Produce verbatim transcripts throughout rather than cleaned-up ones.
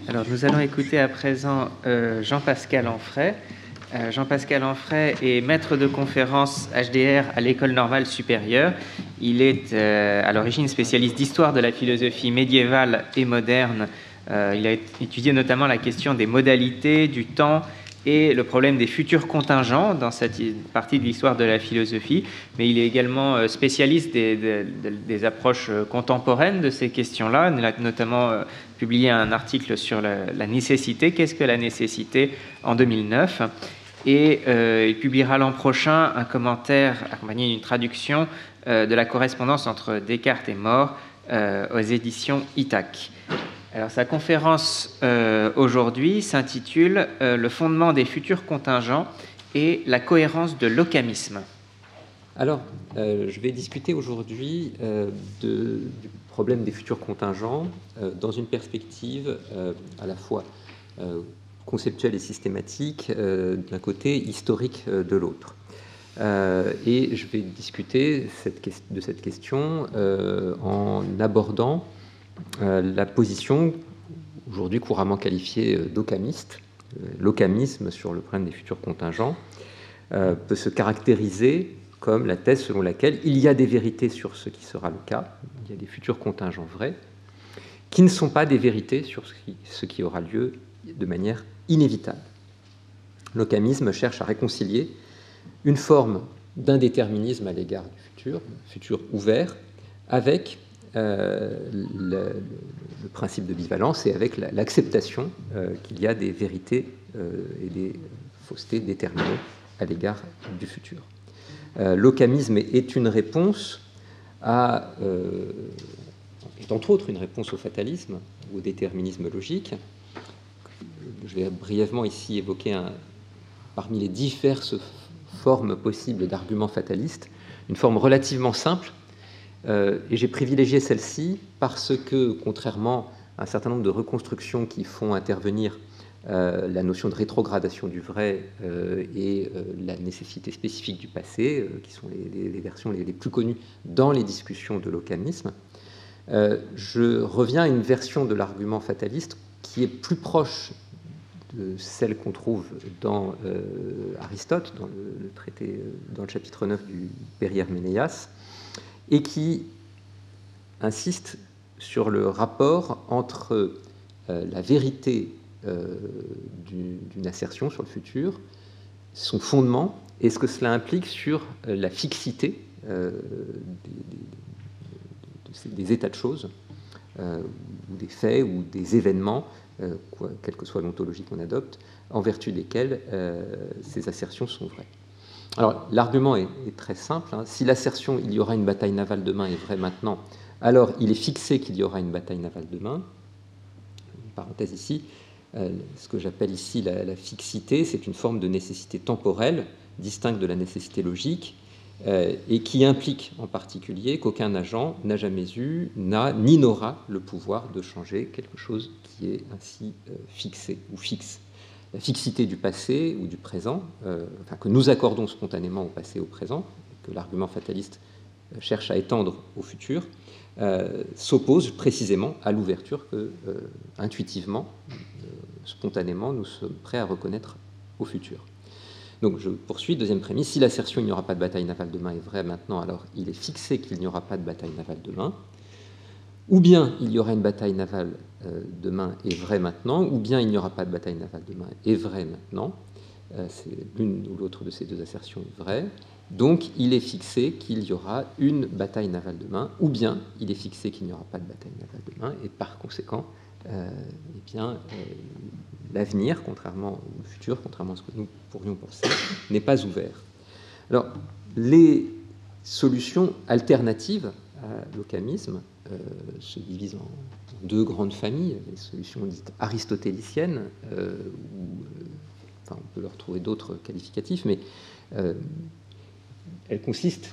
Alors, nous allons écouter à présent euh, Jean-Pascal Anfray. Euh, Jean-Pascal Anfray est maître de conférence H D R à l'École normale supérieure. Il est euh, à l'origine spécialiste d'histoire de la philosophie médiévale et moderne. Euh, il a étudié notamment la question des modalités, du temps et le problème des futurs contingents dans cette partie de l'histoire de la philosophie, mais il est également spécialiste des, des, des approches contemporaines de ces questions-là. Il a notamment publié un article sur la, la nécessité. Qu'est-ce que la nécessité en deux mille neuf? Et euh, il publiera l'an prochain un commentaire accompagné d'une traduction euh, de la correspondance entre Descartes et More euh, aux éditions Ithaq. Alors, sa conférence euh, aujourd'hui s'intitule euh, « Le fondement des futurs contingents et la cohérence de l'occamisme ». Alors, euh, je vais discuter aujourd'hui euh, du problème des futurs contingents euh, dans une perspective euh, à la fois euh, conceptuelle et systématique euh, d'un côté, historique euh, de l'autre. Euh, et je vais discuter cette, de cette question euh, en abordant Euh, la position, aujourd'hui couramment qualifiée d'occamiste. L'occamisme sur le problème des futurs contingents euh, peut se caractériser comme la thèse selon laquelle il y a des vérités sur ce qui sera le cas, il y a des futurs contingents vrais, qui ne sont pas des vérités sur ce qui, ce qui aura lieu de manière inévitable. L'occamisme cherche à réconcilier une forme d'indéterminisme à l'égard du futur, futur ouvert, avec Euh, le, le principe de bivalence et avec la, l'acceptation euh, qu'il y a des vérités euh, et des faussetés déterminées à l'égard du futur. Euh, l'occamisme est une réponse à, euh, est entre autres une réponse au fatalisme, au déterminisme logique. Je vais brièvement ici évoquer un, parmi les diverses formes possibles d'arguments fatalistes, une forme relativement simple. Euh, et j'ai privilégié celle-ci parce que, contrairement à un certain nombre de reconstructions qui font intervenir euh, la notion de rétrogradation du vrai euh, et euh, la nécessité spécifique du passé, euh, qui sont les, les, les versions les, les plus connues dans les discussions de l'occamisme, euh, je reviens à une version de l'argument fataliste qui est plus proche de celle qu'on trouve dans euh, Aristote, dans le, le traité, dans le chapitre neuf du Périr Ménéas, et qui insiste sur le rapport entre euh, la vérité euh, du, d'une assertion sur le futur, son fondement, et ce que cela implique sur euh, la fixité euh, des, des, des, des états de choses, euh, ou des faits, ou des événements, euh, quoi, quelle que soit l'ontologie qu'on adopte, en vertu desquels euh, ces assertions sont vraies. Alors, l'argument est, est très simple. Hein. Si l'assertion « il y aura une bataille navale demain » est vraie maintenant, alors il est fixé qu'il y aura une bataille navale demain. Une parenthèse ici, euh, ce que j'appelle ici la, la fixité, c'est une forme de nécessité temporelle, distincte de la nécessité logique, euh, et qui implique en particulier qu'aucun agent n'a jamais eu, n'a ni n'aura le pouvoir de changer quelque chose qui est ainsi euh, fixé ou fixe. La fixité du passé ou du présent, euh, enfin, que nous accordons spontanément au passé et au présent, que l'argument fataliste euh, cherche à étendre au futur, euh, s'oppose précisément à l'ouverture que, euh, intuitivement, euh, spontanément, nous sommes prêts à reconnaître au futur. Donc je poursuis, deuxième prémisse, si l'assertion « il n'y aura pas de bataille navale demain » est vraie maintenant, alors il est fixé qu'il n'y aura pas de bataille navale demain. Ou bien il y aura une bataille navale euh, demain est vrai maintenant, ou bien il n'y aura pas de bataille navale demain est vrai maintenant. Euh, c'est l'une ou l'autre de ces deux assertions est vraie. Donc il est fixé qu'il y aura une bataille navale demain, ou bien il est fixé qu'il n'y aura pas de bataille navale demain, et par conséquent, euh, eh bien, euh, l'avenir, contrairement au futur, contrairement à ce que nous pourrions penser, n'est pas ouvert. Alors, les solutions alternatives à l'occamisme euh, se divisent en deux grandes familles, les solutions dites aristotéliciennes, euh, où, euh, enfin, on peut leur trouver d'autres qualificatifs, mais euh, elles consistent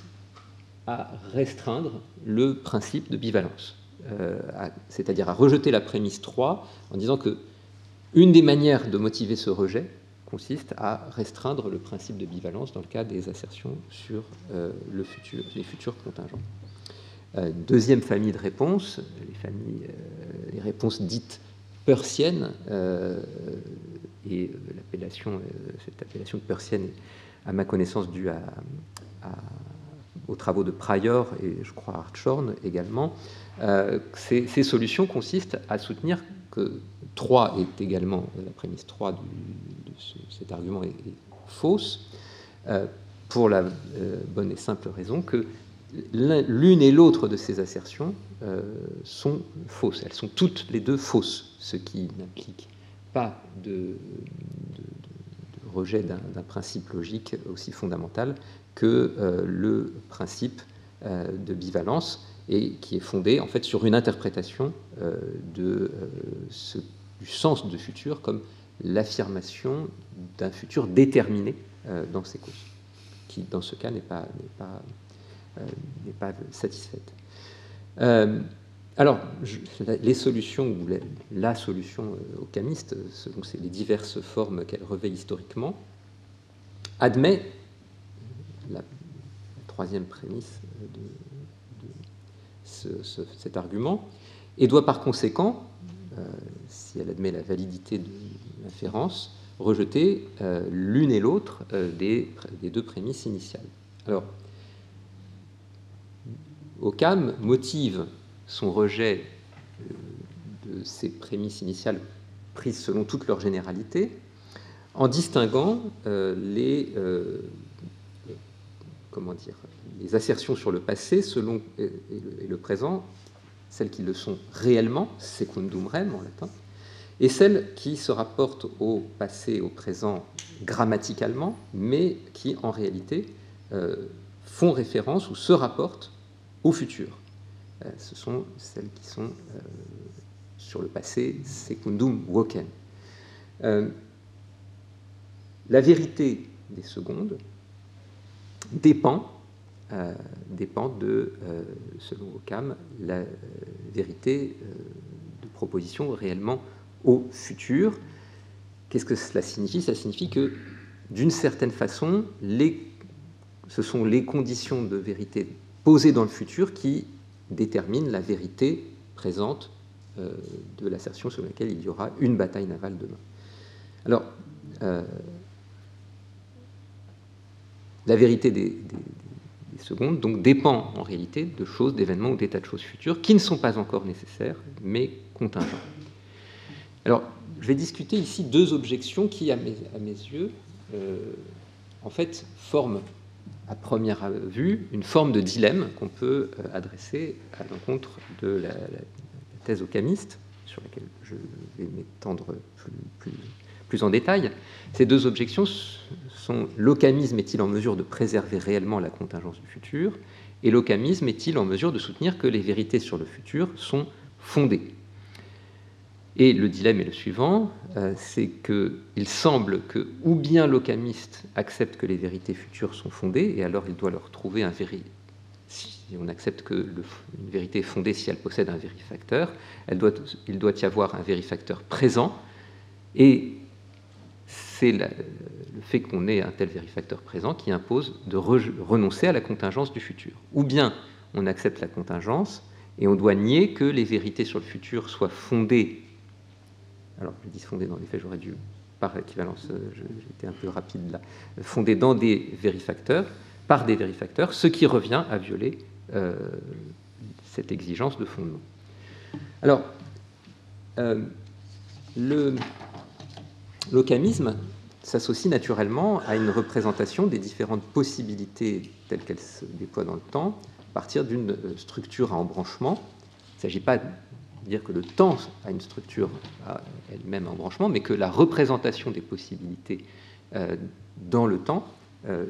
à restreindre le principe de bivalence, euh, à, c'est-à-dire à rejeter la prémisse trois en disant que une des manières de motiver ce rejet consiste à restreindre le principe de bivalence dans le cas des assertions sur euh, le futur, les futurs contingents. Euh, deuxième famille de réponses, les, familles, euh, les réponses dites peircienne, euh, et l'appellation, cette appellation de peircienne est, à ma connaissance, due à, à, aux travaux de Pryor et, je crois, Hartshorne également. Euh, ces, ces solutions consistent à soutenir que trois est également, la prémisse trois du, de ce, cet argument est, est fausse, euh, pour la euh, bonne et simple raison que l'une et l'autre de ces assertions euh, sont fausses. Elles sont toutes les deux fausses, ce qui n'implique pas de, de, de, de rejet d'un, d'un principe logique aussi fondamental que euh, le principe euh, de bivalence, et qui est fondé en fait sur une interprétation euh, de, euh, ce, du sens de futur comme l'affirmation d'un futur déterminé euh, dans ses causes, qui dans ce cas n'est pas, n'est pas, euh, n'est pas satisfaite. Euh, alors, je, les solutions, ou la, la solution euh, occamiste, selon c'est les diverses formes qu'elle revêt historiquement, admet la, la troisième prémisse de, de ce, ce, cet argument, et doit par conséquent, euh, si elle admet la validité de l'inférence, rejeter euh, l'une et l'autre euh, des, des deux prémisses initiales. Alors, Occam motive son rejet euh, de ces prémisses initiales prises selon toute leur généralité en distinguant euh, les, euh, comment dire, les assertions sur le passé selon, et, et, le, et le présent, celles qui le sont réellement, secundum rem en latin, et celles qui se rapportent au passé et au présent grammaticalement, mais qui en réalité euh, font référence ou se rapportent au futur. Euh, ce sont celles qui sont euh, sur le passé, secundum vocem. Euh, la vérité des secondes dépend, euh, dépend de, euh, selon Occam, la euh, vérité euh, de proposition réellement au futur. Qu'est-ce que cela signifie? Ça signifie que, d'une certaine façon, les, ce sont les conditions de vérité posées dans le futur qui déterminent la vérité présente euh, de l'assertion sur laquelle il y aura une bataille navale demain. Alors, euh, la vérité des, des, des secondes donc, dépend en réalité de choses, d'événements ou d'états de choses futures qui ne sont pas encore nécessaires, mais contingents. Alors, je vais discuter ici deux objections qui, à mes, à mes yeux, euh, en fait, forment à première vue une forme de dilemme qu'on peut euh, adresser à l'encontre de la, la, la thèse occamiste, sur laquelle je vais m'étendre plus, plus, plus en détail. Ces deux objections sont: l'occamisme est-il en mesure de préserver réellement la contingence du futur, et l'occamisme est-il en mesure de soutenir que les vérités sur le futur sont fondées? Et le dilemme est le suivant, euh, c'est qu'il semble que ou bien l'occamiste accepte que les vérités futures sont fondées, et alors il doit leur trouver un vérité. Si on accepte que le, une vérité est fondée si elle possède un vérifacteur, elle doit, il doit y avoir un vérifacteur présent, et c'est la, le fait qu'on ait un tel vérifacteur présent qui impose de re, renoncer à la contingence du futur. Ou bien on accepte la contingence, et on doit nier que les vérités sur le futur soient fondées. Alors, je dis fondé dans les faits, j'aurais dû, par équivalence, j'étais un peu rapide là, fondé dans des vérifacteurs, par des vérifacteurs, ce qui revient à violer euh, cette exigence de fondement. Alors, euh, le, l'occamisme s'associe naturellement à une représentation des différentes possibilités telles qu'elles se déploient dans le temps, à partir d'une structure à embranchement. Il ne s'agit pas de dire que le temps a une structure à elle-même en branchement, mais que la représentation des possibilités euh, dans le temps euh,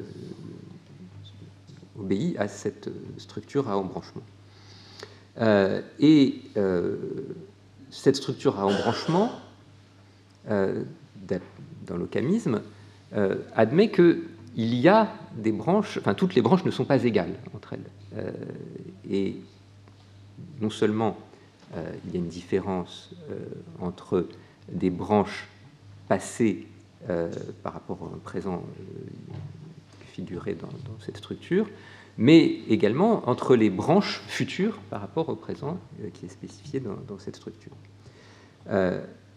obéit à cette structure à embranchement. Euh, et euh, cette structure à embranchement, euh, dans l'occamisme, euh, admet qu'il y a des branches, enfin toutes les branches ne sont pas égales entre elles. Euh, et non seulement Euh, il y a une différence euh, entre des branches passées euh, par rapport à un présent euh, figuré dans, dans cette structure, mais également entre les branches futures par rapport au présent euh, qui est spécifié dans, dans cette structure. Euh,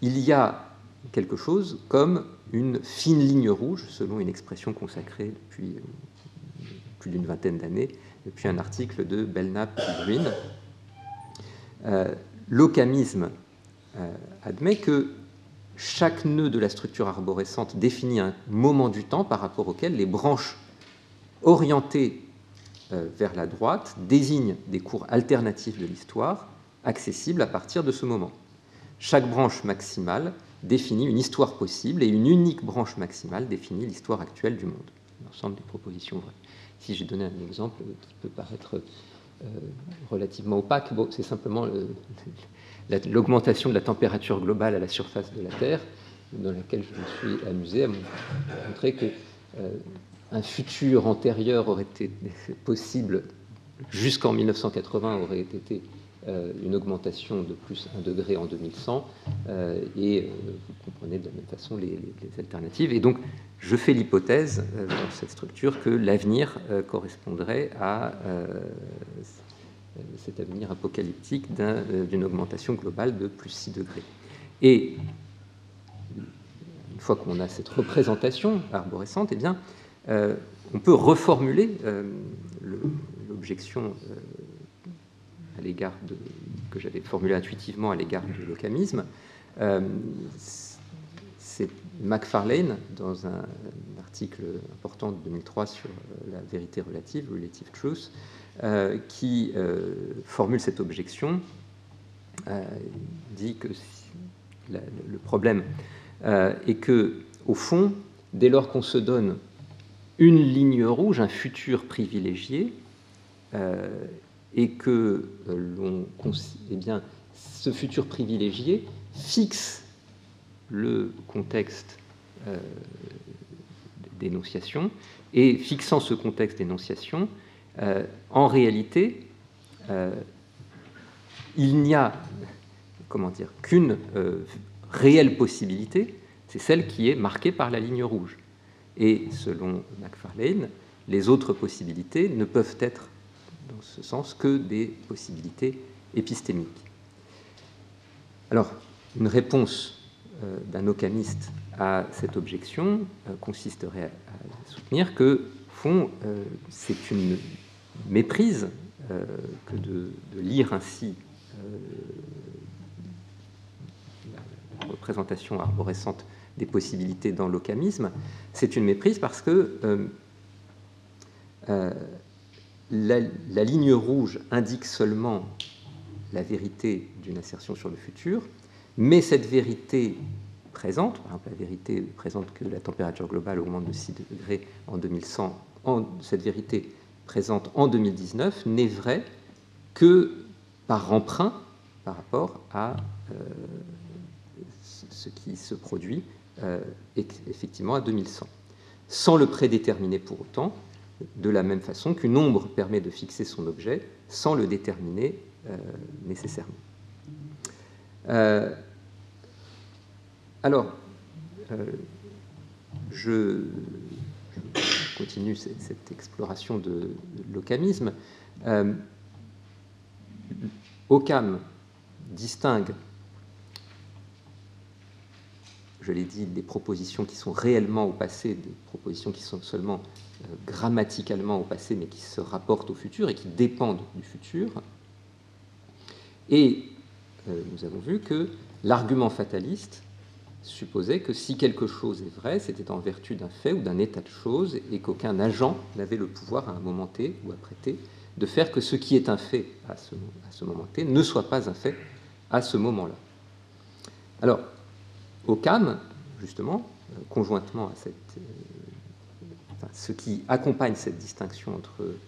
il y a quelque chose comme une fine ligne rouge, selon une expression consacrée depuis plus d'une vingtaine d'années, depuis un article de Belknap et Green. Euh, L'occamisme euh, admet que chaque nœud de la structure arborescente définit un moment du temps par rapport auquel les branches orientées euh, vers la droite désignent des cours alternatifs de l'histoire accessibles à partir de ce moment. Chaque branche maximale définit une histoire possible et une unique branche maximale définit l'histoire actuelle du monde. L'ensemble des propositions vraies. Si j'ai donné un exemple qui peut paraître euh, relativement opaque, bon, c'est simplement le, l'augmentation de la température globale à la surface de la Terre, dans laquelle je me suis amusé à montrer que euh, un futur antérieur aurait été possible jusqu'en mille neuf cent quatre-vingts, aurait été euh, une augmentation de plus un degré en deux mille cent, euh, et euh, vous comprenez de la même façon les, les, les alternatives. Et donc, je fais l'hypothèse euh, dans cette structure que l'avenir euh, correspondrait à euh, cet avenir apocalyptique d'un, euh, d'une augmentation globale de plus six degrés. Et une fois qu'on a cette représentation arborescente, eh bien, euh, on peut reformuler euh, le, l'objection euh, à l'égard de, que j'avais formulée intuitivement à l'égard de l'occamisme. Euh, c'est Macfarlane, dans un, un article important de deux mille trois sur la vérité relative, Relative Truth, euh, qui euh, formule cette objection, euh, dit que la, le problème euh, est que, au fond, dès lors qu'on se donne une ligne rouge, un futur privilégié, euh, et que euh, l'on, eh bien, ce futur privilégié fixe le contexte euh, d'énonciation, et fixant ce contexte d'énonciation, euh, en réalité, euh, il n'y a, comment dire, qu'une euh, réelle possibilité, c'est celle qui est marquée par la ligne rouge. Et selon Macfarlane, les autres possibilités ne peuvent être, dans ce sens, que des possibilités épistémiques. Alors, une réponse euh, d'un occamiste à cette objection euh, consisterait à, à soutenir que, au fond, euh, c'est une méprise euh, que de, de lire ainsi euh, la représentation arborescente des possibilités dans l'occamisme. C'est une méprise parce que euh, euh, la, la ligne rouge indique seulement la vérité d'une assertion sur le futur, mais cette vérité présente, par exemple la vérité présente que la température globale augmente de six degrés en deux mille cent, en, cette vérité présente en deux mille dix-neuf n'est vraie que par emprunt par rapport à euh, ce qui se produit euh, effectivement à deux mille cent, sans le prédéterminer pour autant, de la même façon qu'une ombre permet de fixer son objet sans le déterminer euh, nécessairement. Euh, alors, euh, je, je continue cette, cette exploration de, de l'occamisme. Euh, Occam distingue, je l'ai dit, des propositions qui sont réellement au passé, des propositions qui sont seulement euh, grammaticalement au passé, mais qui se rapportent au futur et qui dépendent du futur. Et euh, nous avons vu que l'argument fataliste supposait que si quelque chose est vrai, c'était en vertu d'un fait ou d'un état de choses, et qu'aucun agent n'avait le pouvoir à un moment T ou après T de faire que ce qui est un fait à ce, à ce moment T ne soit pas un fait à ce moment-là. Alors, Occam, justement, euh, conjointement à cette, euh, enfin, ce qui accompagne cette distinction entre euh,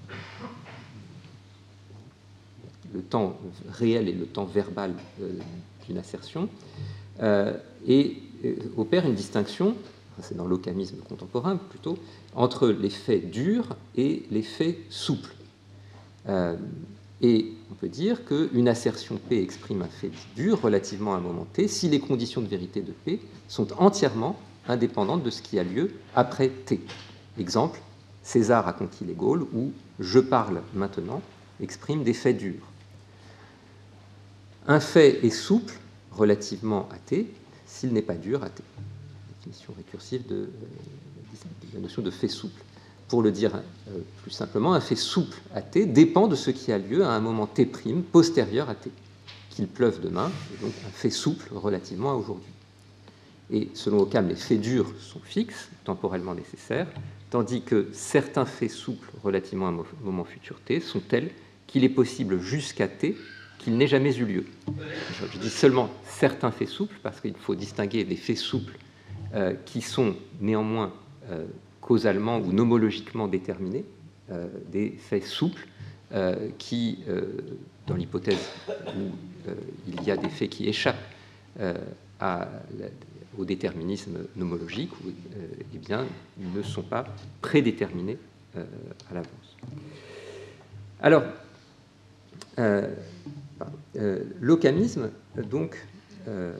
le temps réel et le temps verbal euh, d'une assertion, euh, et euh, opère une distinction, enfin, c'est dans l'occamisme contemporain plutôt, entre les faits durs et les faits souples. Euh, et on peut dire qu'une assertion P exprime un fait dur relativement à un moment T si les conditions de vérité de P sont entièrement indépendantes de ce qui a lieu après T. Exemple, César a conquis les Gaules, ou je parle maintenant exprime des faits durs. Un fait est souple relativement à T s'il n'est pas dur à T. Définition récursive de, de la notion de fait souple. Pour le dire euh, plus simplement, un fait souple à T dépend de ce qui a lieu à un moment T' postérieur à T. Qu'il pleuve demain, et donc un fait souple relativement à aujourd'hui. Et selon Occam, les faits durs sont fixes, temporellement nécessaires, tandis que certains faits souples relativement à un moment futur T sont tels qu'il est possible jusqu'à T qu'il n'ait jamais eu lieu. Je dis seulement certains faits souples parce qu'il faut distinguer des faits souples euh, qui sont néanmoins euh, causalement ou nomologiquement déterminés, euh, des faits souples euh, qui, euh, dans l'hypothèse où euh, il y a des faits qui échappent euh, à la, au déterminisme nomologique, où, euh, eh bien, ils ne sont pas prédéterminés euh, à l'avance. Alors, euh, euh, l'occamisme, donc, euh,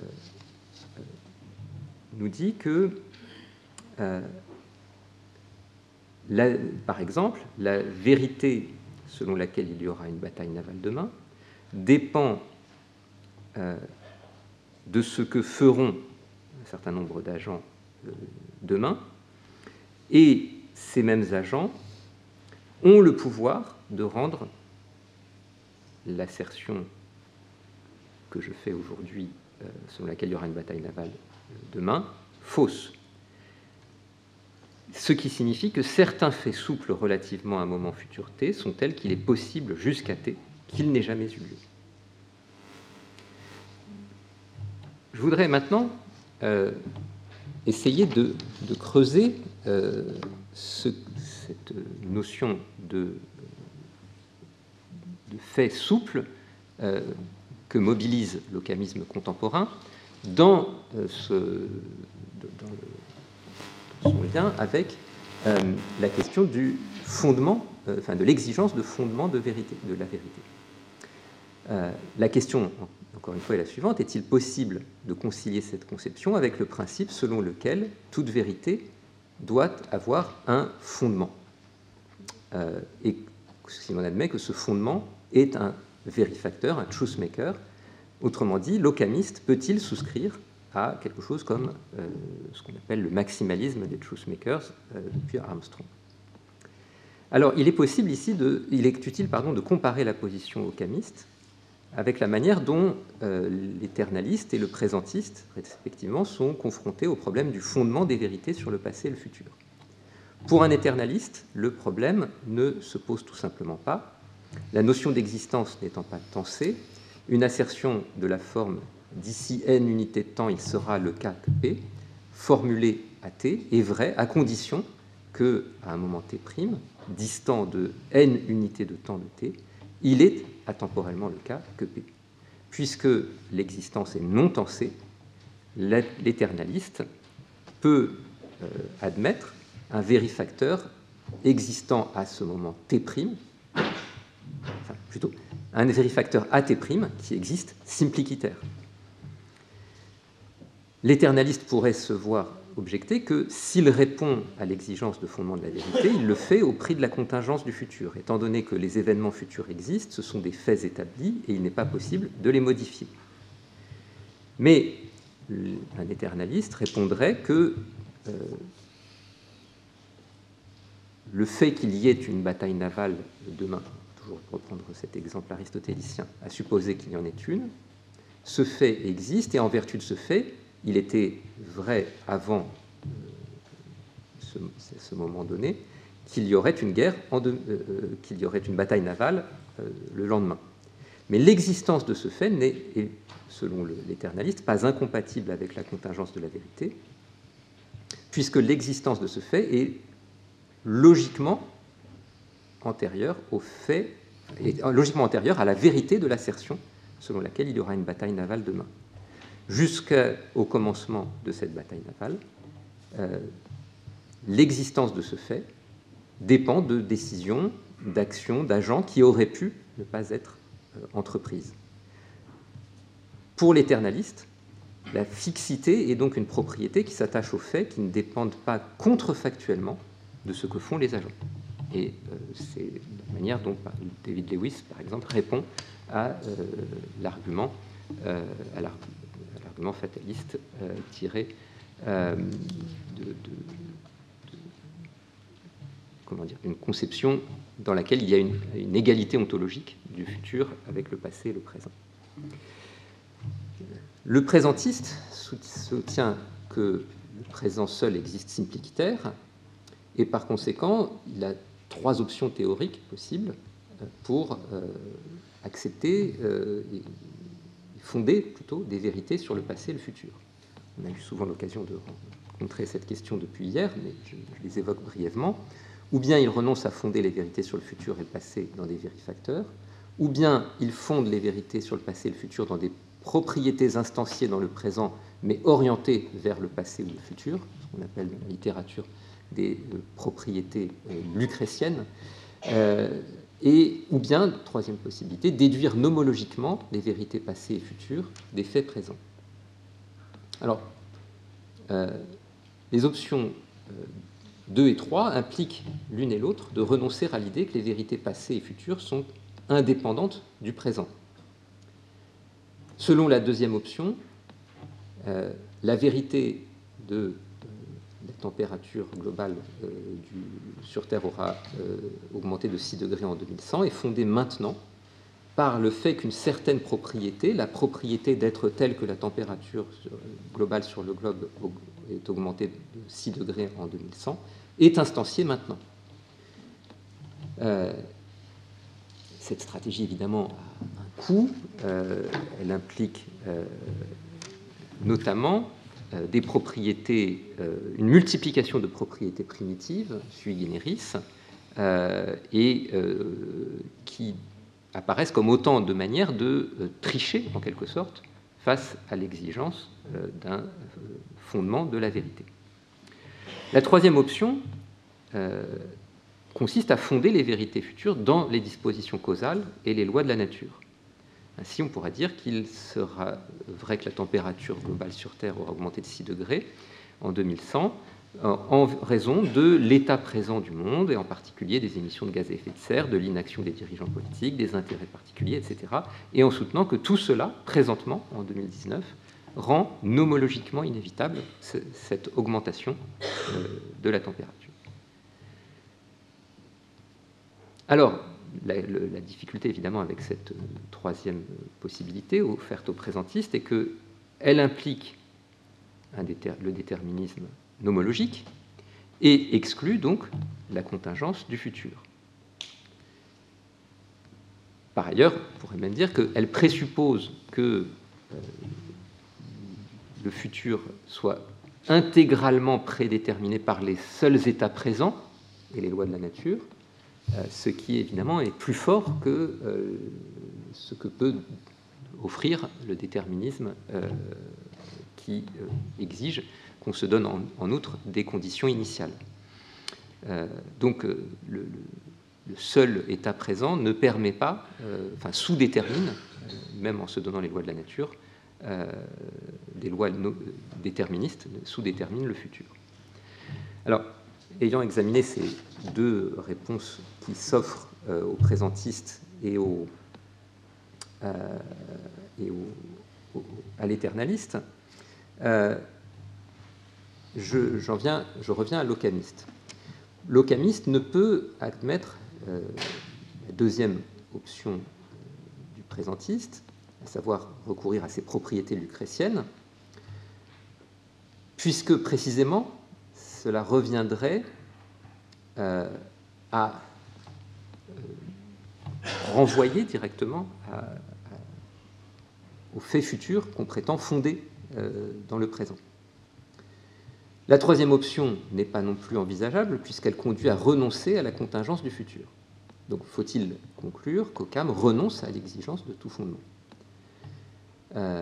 nous dit que, euh, la, par exemple, la vérité selon laquelle il y aura une bataille navale demain dépend euh, de ce que feront un certain nombre d'agents euh, demain, et ces mêmes agents ont le pouvoir de rendre l'assertion que je fais aujourd'hui, euh, selon laquelle il y aura une bataille navale euh, demain, fausse. Ce qui signifie que certains faits souples relativement à un moment futur T sont tels qu'il est possible jusqu'à T qu'il n'ait jamais eu lieu. Je voudrais maintenant euh, essayer de, de creuser euh, ce, cette notion de, de fait souple euh, que mobilise l'occamisme contemporain dans, euh, ce, dans, le, dans son lien avec euh, la question du fondement, euh, enfin de l'exigence de fondement de vérité, de la vérité. Euh, la question, encore une fois, est la suivante: est-il possible de concilier cette conception avec le principe selon lequel toute vérité doit avoir un fondement, euh, et si l'on admet que ce fondement est un vérifacteur, un truth maker, autrement dit, l'occamiste peut-il souscrire à quelque chose comme euh, ce qu'on appelle le maximalisme des truth makers euh, depuis Armstrong. Alors, il est possible ici, de, il est utile pardon, de comparer la position occamiste avec la manière dont euh, l'éternaliste et le présentiste, respectivement, sont confrontés au problème du fondement des vérités sur le passé et le futur. Pour un éternaliste, le problème ne se pose tout simplement pas. La notion d'existence n'étant pas tensée, une assertion de la forme « d'ici n unités de temps, il sera le cas que P », formulée à T, est vraie à condition que, à un moment T', distant de n unités de temps de T, il est atemporellement le cas que P. Puisque l'existence est non tensée, l'éternaliste peut euh, admettre un vérifacteur existant à ce moment T', enfin plutôt un vérifacteur à T' qui existe simplicitaire. L'éternaliste pourrait se voir objecter que s'il répond à l'exigence de fondement de la vérité, il le fait au prix de la contingence du futur, étant donné que les événements futurs existent, ce sont des faits établis et il n'est pas possible de les modifier. Mais un éternaliste répondrait que euh, le fait qu'il y ait une bataille navale demain, toujours reprendre cet exemple aristotélicien, à supposer qu'il y en ait une, ce fait existe et en vertu de ce fait, il était vrai avant euh, ce, ce moment donné qu'il y aurait une guerre, en de, euh, qu'il y aurait une bataille navale euh, le lendemain. Mais l'existence de ce fait n'est, selon l'éternaliste, pas incompatible avec la contingence de la vérité, puisque l'existence de ce fait est logiquement antérieure au fait, est logiquement antérieure à la vérité de l'assertion selon laquelle il y aura une bataille navale demain. Jusqu'au commencement de cette bataille navale, euh, l'existence de ce fait dépend de décisions, d'actions, d'agents qui auraient pu ne pas être euh, entreprises. Pour l'éternaliste, la fixité est donc une propriété qui s'attache aux faits qui ne dépendent pas contrefactuellement de ce que font les agents. Et euh, c'est la manière dont David Lewis, par exemple, répond à euh, l'argument, euh, à l'argument argument fataliste euh, tiré euh, de, de, de, comment dire, d'une conception dans laquelle il y a une, une égalité ontologique du futur avec le passé et le présent. Le présentiste soutient que le présent seul existe simpliciter, et par conséquent, il a trois options théoriques possibles pour euh, accepter euh, et fonder plutôt des vérités sur le passé et le futur. On a eu souvent l'occasion de rencontrer cette question depuis hier, mais je, je les évoque brièvement. Ou bien il renonce à fonder les vérités sur le futur et le passé dans des vérifacteurs, ou bien il fonde les vérités sur le passé et le futur dans des propriétés instanciées dans le présent, mais orientées vers le passé ou le futur, ce qu'on appelle dans la littérature des euh, propriétés euh, lucrétiennes, euh, et, ou bien, troisième possibilité, déduire nomologiquement les vérités passées et futures des faits présents. Alors, euh, les options euh, deux et trois impliquent l'une et l'autre de renoncer à l'idée que les vérités passées et futures sont indépendantes du présent. Selon la deuxième option, euh, la vérité de euh, la température globale euh, du, sur Terre aura euh, augmenté de six degrés en deux mille cent est fondée maintenant par le fait qu'une certaine propriété, la propriété d'être telle que la température sur, globale sur le globe est augmentée de six degrés en deux mille cent, est instanciée maintenant. Euh, cette stratégie, évidemment, a un coût. Euh, elle implique euh, notamment euh, des propriétés, euh, une multiplication de propriétés primitives, sui generis, euh, et euh, qui apparaissent comme autant de manières de euh, tricher, en quelque sorte, face à l'exigence euh, d'un euh, fondement de la vérité. La troisième option euh, consiste à fonder les vérités futures dans les dispositions causales et les lois de la nature. Ainsi, on pourra dire qu'il sera vrai que la température globale sur Terre aura augmenté de six degrés en deux mille cent, en raison de l'état présent du monde, et en particulier des émissions de gaz à effet de serre, de l'inaction des dirigeants politiques, des intérêts particuliers, et cetera, et en soutenant que tout cela, présentement, en deux mille dix-neuf, rend nomologiquement inévitable cette augmentation de la température. Alors, la, la difficulté, évidemment, avec cette troisième possibilité offerte aux présentistes est qu'elle implique un déter, le déterminisme nomologique et exclut donc la contingence du futur. Par ailleurs, on pourrait même dire qu'elle présuppose que euh, le futur soit intégralement prédéterminé par les seuls états présents et les lois de la nature, euh, ce qui évidemment est plus fort que euh, ce que peut offrir le déterminisme euh, qui euh, exige qu'on se donne en, en outre des conditions initiales. Euh, donc euh, le, le seul état présent ne permet pas, euh, enfin sous-détermine, euh, même en se donnant les lois de la nature, euh, des lois no, déterministes, sous-déterminent le futur. Alors, ayant examiné ces deux réponses qui s'offrent euh, aux présentistes et, aux, euh, et aux, aux, à l'éternaliste, euh, Je, j'en viens, je reviens à l'occamiste. L'occamiste ne peut admettre euh, la deuxième option euh, du présentiste, à savoir recourir à ses propriétés lucrétiennes, puisque précisément cela reviendrait euh, à euh, renvoyer directement à, à, aux faits futurs qu'on prétend fonder euh, dans le présent. La troisième option n'est pas non plus envisageable puisqu'elle conduit à renoncer à la contingence du futur. Donc faut-il conclure qu'Occam renonce à l'exigence de tout fondement. Euh,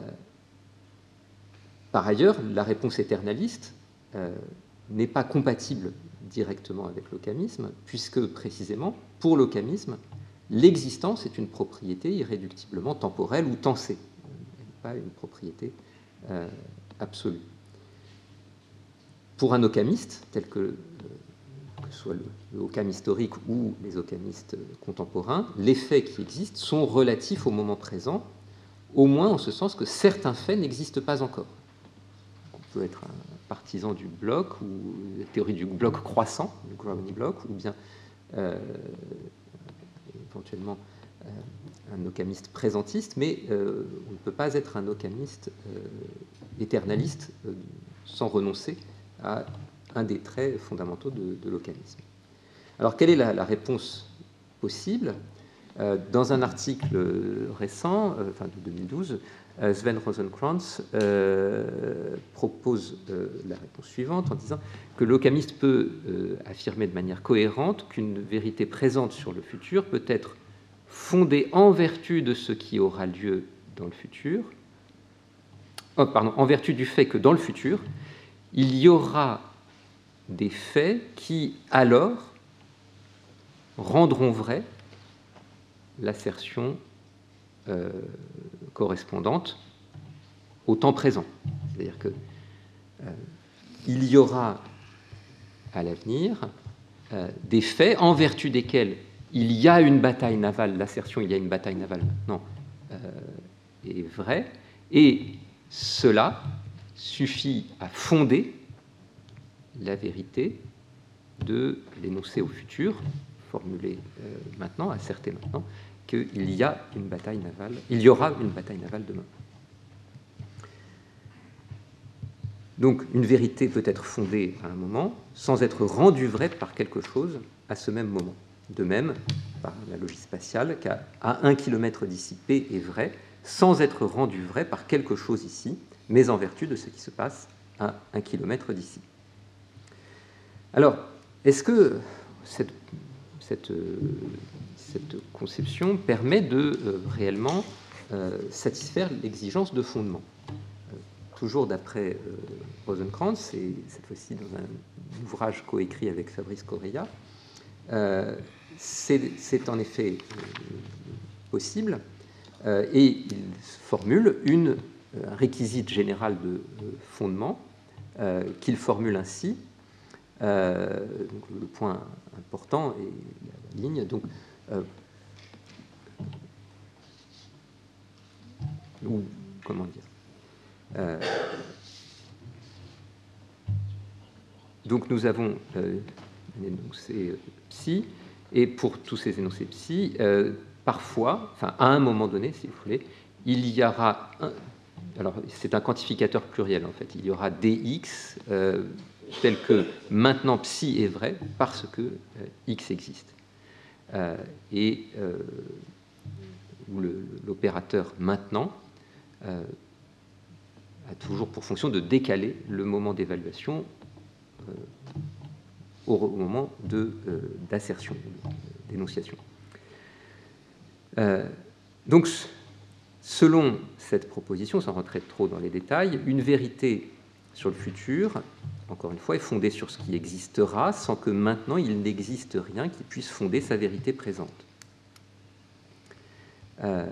par ailleurs, la réponse éternaliste euh, n'est pas compatible directement avec l'occamisme puisque précisément, pour l'occamisme, l'existence est une propriété irréductiblement temporelle ou tensée, pas une propriété euh, absolue. Pour un occamiste, tel que, euh, que ce soit le, le Occam historique ou les occamistes contemporains, les faits qui existent sont relatifs au moment présent au moins en ce sens que certains faits n'existent pas encore. On peut être un partisan du bloc, ou la théorie du bloc croissant, du growing block, ou bien euh, éventuellement euh, un occamiste présentiste, mais euh, on ne peut pas être un occamiste euh, éternaliste euh, sans renoncer à un des traits fondamentaux de, de l'occamisme. Alors, quelle est la, la réponse possible? euh, Dans un article récent, euh, enfin de deux mille douze, euh, Sven Rosenkrantz euh, propose euh, la réponse suivante en disant que l'occamiste peut euh, affirmer de manière cohérente qu'une vérité présente sur le futur peut être fondée en vertu de ce qui aura lieu dans le futur, oh, pardon, en vertu du fait que dans le futur, il y aura des faits qui, alors, rendront vraie l'assertion euh, correspondante au temps présent. C'est-à-dire que euh, il y aura à l'avenir euh, des faits en vertu desquels il y a une bataille navale, l'assertion il y a une bataille navale maintenant euh, est vraie, et cela suffit à fonder la vérité de l'énoncé au futur, formulé euh, maintenant, asserté maintenant, qu'il y a une bataille navale, il y aura une bataille navale demain. Donc, une vérité peut être fondée à un moment sans être rendue vraie par quelque chose à ce même moment. De même, par la logique spatiale, qu'à un kilomètre d'ici, P est vrai, sans être rendu vrai par quelque chose ici, mais en vertu de ce qui se passe à un kilomètre d'ici. Alors, est-ce que cette, cette, cette conception permet de euh, réellement euh, satisfaire l'exigence de fondement? euh, Toujours d'après euh, Rosenkrantz, et cette fois-ci dans un ouvrage coécrit avec Fabrice Correia, euh, c'est en effet euh, possible, euh, et il formule une, un réquisite général de euh, fondement euh, qu'il formule ainsi. Euh, donc le point important est la ligne. Donc, euh, ou comment dire euh, Donc nous avons euh, un énoncé psi, et pour tous ces énoncés psi, euh, parfois, enfin à un moment donné, si vous voulez, il y aura un, alors c'est un quantificateur pluriel en fait, il y aura dx euh, tel que maintenant psi est vrai parce que euh, x existe. Euh, et euh, où l'opérateur maintenant euh, a toujours pour fonction de décaler le moment d'évaluation euh, au, au moment d'assertion, de, euh, d'énonciation. Euh, donc, selon cette proposition, sans rentrer trop dans les détails, une vérité sur le futur, encore une fois, est fondée sur ce qui existera, sans que maintenant il n'existe rien qui puisse fonder sa vérité présente. Euh,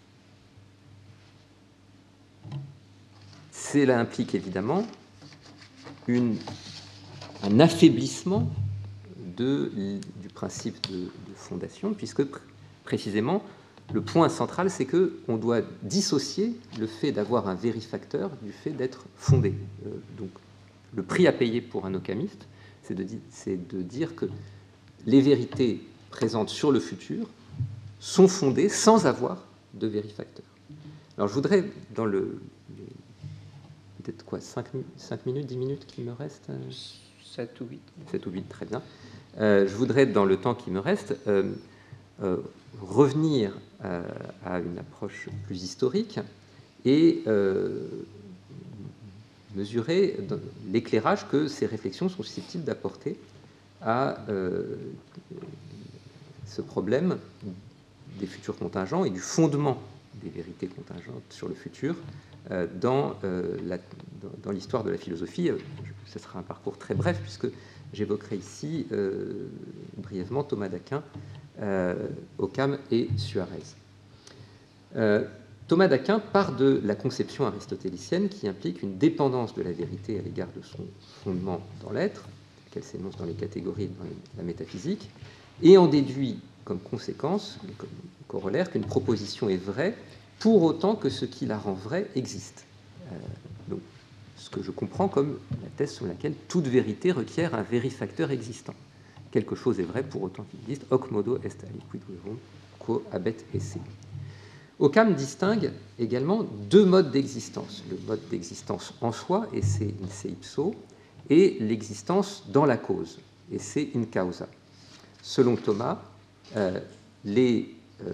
cela implique évidemment une, un affaiblissement de, du principe de, de fondation, puisque pr précisément, le point central, c'est qu'on doit dissocier le fait d'avoir un vérifacteur du fait d'être fondé. Euh, donc, le prix à payer pour un occamiste, c'est de, de dire que les vérités présentes sur le futur sont fondées sans avoir de vérifacteur. Alors, je voudrais, dans le... peut-être quoi, cinq minutes, dix minutes qui me restent sept ou huit. sept ou huit, très bien. Euh, je voudrais, dans le temps qui me reste, euh, euh, revenir euh, à une approche plus historique et euh, mesurer l'éclairage que ces réflexions sont susceptibles d'apporter à euh, ce problème des futurs contingents et du fondement des vérités contingentes sur le futur euh, dans, euh, dans l'histoire de la philosophie. Ce sera un parcours très bref puisque j'évoquerai ici euh, brièvement Thomas d'Aquin, euh, Occam et Suarez. Euh, Thomas d'Aquin part de la conception aristotélicienne qui implique une dépendance de la vérité à l'égard de son fondement dans l'être, qu'elle s'énonce dans les catégories de la métaphysique, et en déduit comme conséquence, comme corollaire, qu'une proposition est vraie pour autant que ce qui la rend vraie existe. Euh, donc, ce que je comprends comme la thèse selon laquelle toute vérité requiert un vérifacteur existant. Quelque chose est vrai pour autant qu'il existe. Hoc modo est aliquid verum quo habet esse. Occam distingue également deux modes d'existence. Le mode d'existence en soi, esse in se ipso, et l'existence dans la cause, esse in causa. Selon Thomas, euh, les, euh,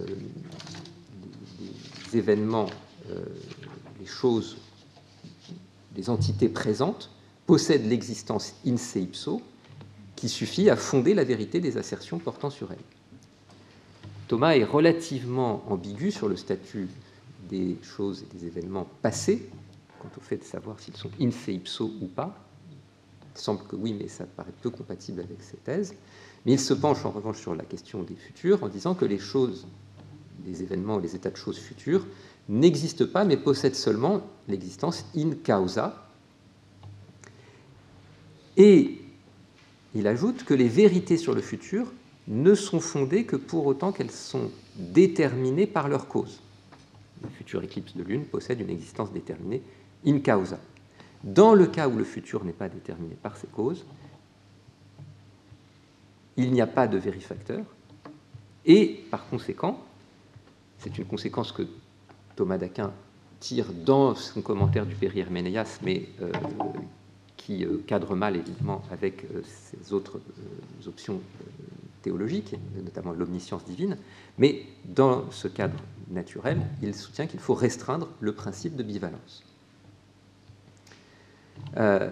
les événements, euh, les choses, les entités présentes possèdent l'existence in se ipso qui suffit à fonder la vérité des assertions portant sur elle. Thomas est relativement ambigu sur le statut des choses et des événements passés, quant au fait de savoir s'ils sont in se ipso ou pas. Il semble que oui, mais ça paraît peu compatible avec ces thèses. Mais il se penche en revanche sur la question des futurs en disant que les choses, les événements, les états de choses futurs n'existent pas, mais possèdent seulement l'existence in causa. Et il ajoute que les vérités sur le futur ne sont fondées que pour autant qu'elles sont déterminées par leur cause. La future éclipse de lune possède une existence déterminée in causa. Dans le cas où le futur n'est pas déterminé par ses causes, il n'y a pas de vérifacteur, et par conséquent, c'est une conséquence que Thomas d'Aquin tire dans son commentaire du Peri Herménéas, mais euh, qui euh, cadre mal évidemment avec euh, ses autres euh, options euh, théologiques, notamment l'omniscience divine, mais dans ce cadre naturel, il soutient qu'il faut restreindre le principe de bivalence. Euh,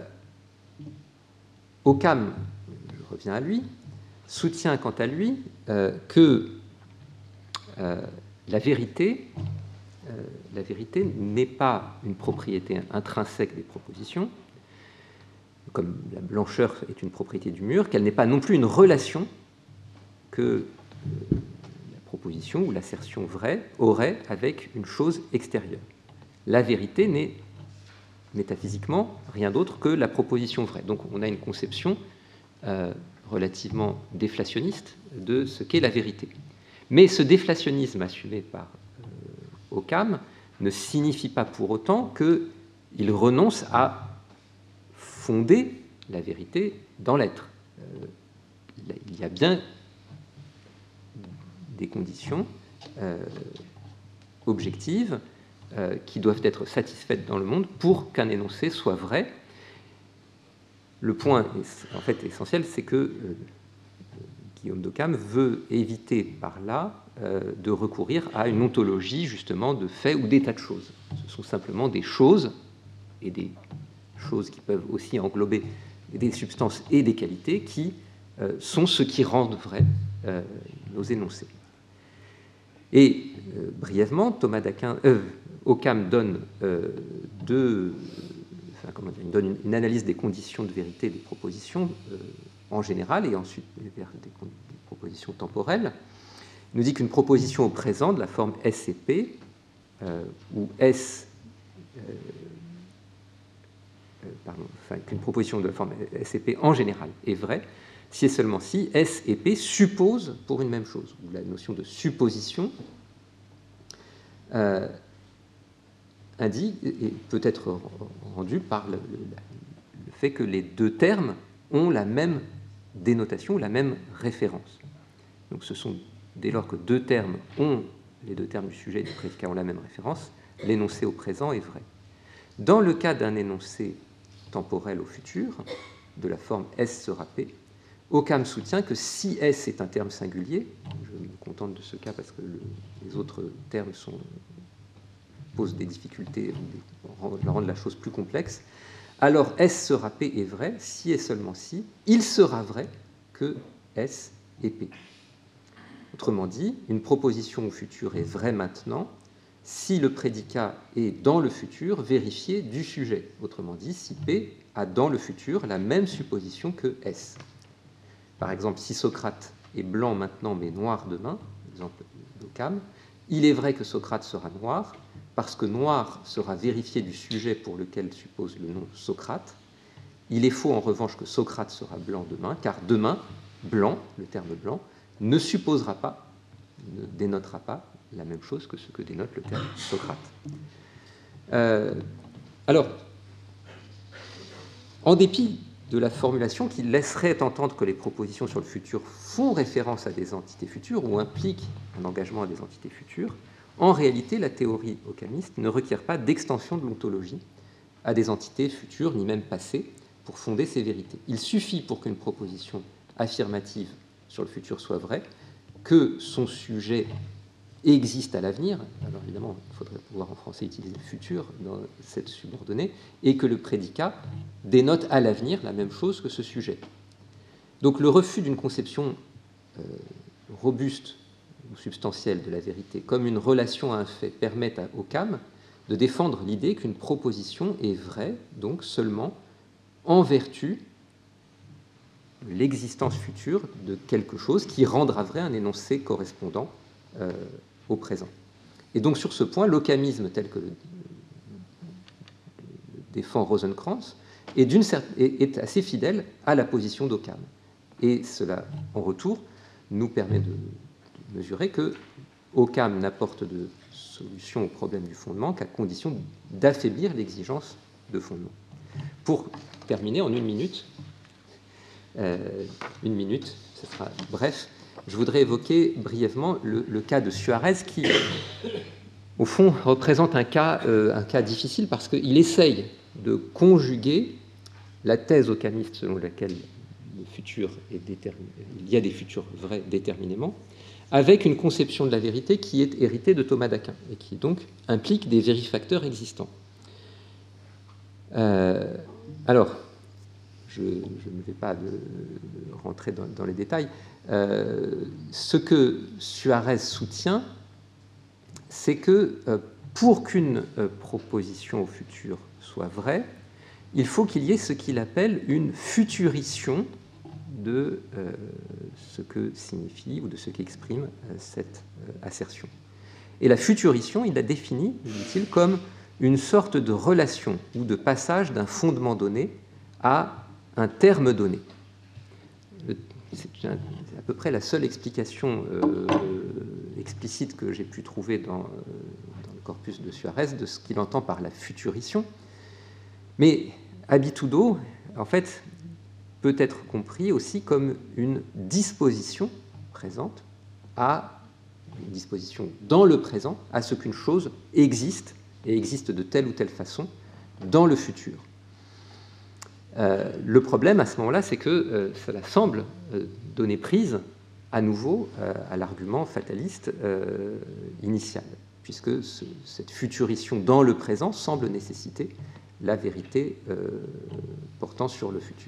Occam, je reviens à lui, soutient quant à lui euh, que euh, la vérité, euh, la vérité n'est pas une propriété intrinsèque des propositions, comme la blancheur est une propriété du mur, qu'elle n'est pas non plus une relation que euh, la proposition ou l'assertion vraie aurait avec une chose extérieure. La vérité n'est métaphysiquement rien d'autre que la proposition vraie. Donc on a une conception euh, relativement déflationniste de ce qu'est la vérité. Mais ce déflationnisme assumé par euh, Occam ne signifie pas pour autant qu'il renonce à fonder la vérité dans l'être. Euh, il y a bien des conditions euh, objectives euh, qui doivent être satisfaites dans le monde pour qu'un énoncé soit vrai. Le point en fait essentiel, c'est que euh, Guillaume d'Occam veut éviter par là euh, de recourir à une ontologie justement de faits ou d'états de choses. Ce sont simplement des choses, et des choses qui peuvent aussi englober des substances et des qualités qui euh, sont ce qui rendent vrais euh, nos énoncés. Et euh, brièvement, Thomas d'Aquin, euh, Occam donne euh, deux, enfin, comment dire, il donne une, une analyse des conditions de vérité des propositions euh, en général et ensuite vers des, des propositions temporelles. Il nous dit qu'une proposition au présent de la forme S et P, euh, où S, euh, euh, pardon, enfin, qu'une proposition de la forme S et P en général est vraie, si et seulement si S et P supposent pour une même chose, où la notion de supposition euh, indique et peut être rendue par le, le, le fait que les deux termes ont la même dénotation, la même référence. Donc ce sont, dès lors que deux termes ont, les deux termes du sujet et du prédicat ont la même référence, l'énoncé au présent est vrai. Dans le cas d'un énoncé temporel au futur, de la forme S sera P, Occam soutient que si S est un terme singulier, je me contente de ce cas parce que le, les autres termes sont, posent des difficultés, des, rendent la chose plus complexe, alors S sera P est vrai, si et seulement si, il sera vrai que S est P. Autrement dit, une proposition au futur est vraie maintenant si le prédicat est dans le futur vérifié du sujet. Autrement dit, si P a dans le futur la même supposition que S. Par exemple, si Socrate est blanc maintenant mais noir demain, exemple d'Occam, il est vrai que Socrate sera noir parce que noir sera vérifié du sujet pour lequel suppose le nom Socrate. Il est faux en revanche que Socrate sera blanc demain, car demain, blanc, le terme blanc, ne supposera pas, ne dénotera pas la même chose que ce que dénote le terme Socrate. Euh, alors, en dépit de la formulation qui laisserait entendre que les propositions sur le futur font référence à des entités futures ou impliquent un engagement à des entités futures, en réalité, la théorie occamiste ne requiert pas d'extension de l'ontologie à des entités futures, ni même passées, pour fonder ses vérités. Il suffit pour qu'une proposition affirmative sur le futur soit vraie, que son sujet existe à l'avenir, alors évidemment, il faudrait pouvoir en français utiliser le futur dans cette subordonnée, et que le prédicat dénote à l'avenir la même chose que ce sujet. Donc le refus d'une conception euh, robuste ou substantielle de la vérité comme une relation à un fait permet à Occam de défendre l'idée qu'une proposition est vraie, donc seulement en vertu de l'existence future de quelque chose qui rendra vrai un énoncé correspondant euh, au présent. Et donc sur ce point, l'occamisme tel que le, le défend Rosenkranz est, d'une, est, est assez fidèle à la position d'Occam. Et cela, en retour, nous permet de, de mesurer que Occam n'apporte de solution au problème du fondement qu'à condition d'affaiblir l'exigence de fondement. Pour terminer en une minute, euh, une minute, ce sera bref, je voudrais évoquer brièvement le, le cas de Suarez qui, au fond, représente un cas, euh, un cas difficile parce qu'il essaye de conjuguer la thèse occamiste selon laquelle le futur est déterminé, il y a des futurs vrais déterminément, avec une conception de la vérité qui est héritée de Thomas d'Aquin et qui donc implique des vérifacteurs existants. Euh, alors, je, je ne vais pas de, de rentrer dans, dans les détails. Euh, ce que Suarez soutient, c'est que euh, pour qu'une euh, proposition au futur soit vraie, il faut qu'il y ait ce qu'il appelle une futurition de euh, ce que signifie ou de ce qu'exprime euh, cette euh, assertion. Et la futurition, il la définit, dit-il, comme une sorte de relation ou de passage d'un fondement donné à un terme donné. C'est à peu près la seule explication euh, explicite que j'ai pu trouver dans, dans le corpus de Suarez de ce qu'il entend par la futurition. Mais habitudo, en fait, peut être compris aussi comme une disposition présente à une disposition dans le présent à ce qu'une chose existe et existe de telle ou telle façon dans le futur. Euh, le problème à ce moment-là, c'est que euh, cela semble euh, donner prise à nouveau euh, à l'argument fataliste euh, initial, puisque ce, cette futurition dans le présent semble nécessiter la vérité euh, portant sur le futur.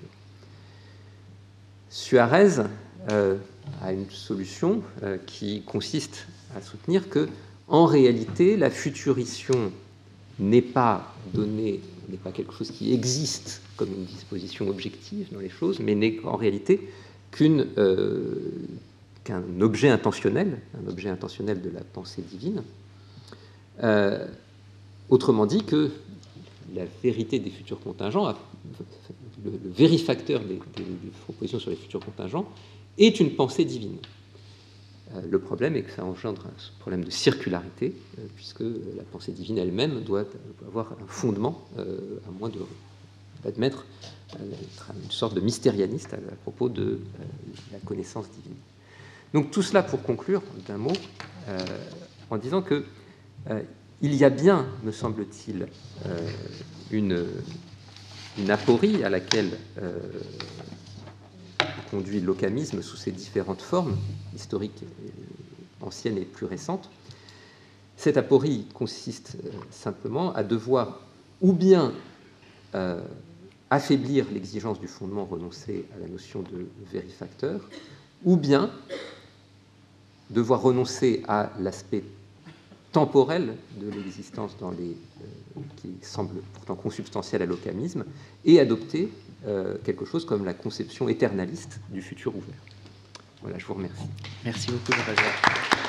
Suarez euh, a une solution euh, qui consiste à soutenir que, en réalité, la futurition n'est pas donnée, n'est pas quelque chose qui existe comme une disposition objective dans les choses, mais n'est en réalité qu'une, euh, qu'un objet intentionnel, un objet intentionnel de la pensée divine. Euh, autrement dit, que la vérité des futurs contingents, le, le vérifacteur des, des, des propositions sur les futurs contingents, est une pensée divine. Euh, le problème est que ça engendre un problème de circularité, euh, puisque la pensée divine elle-même doit avoir un fondement, euh, à moins de, d'admettre euh, une sorte de mystérianiste à, à propos de euh, la connaissance divine. Donc tout cela pour conclure d'un mot, euh, en disant que euh, il y a bien, me semble-t-il, euh, une, une aporie à laquelle euh, conduit l'occamisme sous ses différentes formes, historiques, anciennes et plus récentes. Cette aporie consiste euh, simplement à devoir ou bien euh, affaiblir l'exigence du fondement, renoncer à la notion de vérifacteur, ou bien devoir renoncer à l'aspect temporel de l'existence dans les, euh, qui semble pourtant consubstantiel à l'occamisme, et adopter euh, quelque chose comme la conception éternaliste du futur ouvert. Voilà, je vous remercie. Merci beaucoup, Jean-Pascal.